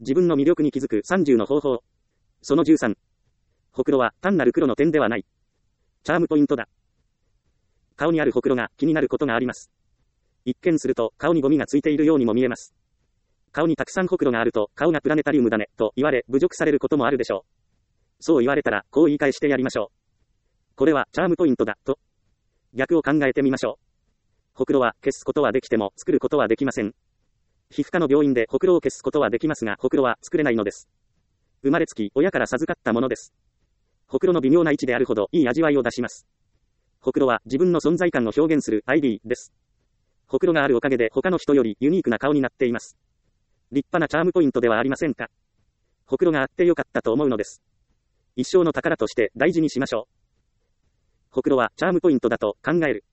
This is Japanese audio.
自分の魅力に気づく30の方法。その13。ほくろは単なる黒の点ではない。チャームポイントだ。顔にあるほくろが気になることがあります。一見すると顔にゴミがついているようにも見えます。顔にたくさんほくろがあると顔がプラネタリウムだねと言われ侮辱されることもあるでしょう。そう言われたらこう言い返してやりましょう。これはチャームポイントだと。逆を考えてみましょう。ほくろは消すことはできても作ることはできません。皮膚科の病院でほくろを消すことはできますがほくろは作れないのです。生まれつき親から授かったものです。ほくろの微妙な位置であるほどいい味わいを出します。ほくろは自分の存在感を表現する ID です。ほくろがあるおかげで他の人よりユニークな顔になっています。立派なチャームポイントではありませんか。ほくろがあってよかったと思うのです。一生の宝として大事にしましょう。ほくろはチャームポイントだと考える。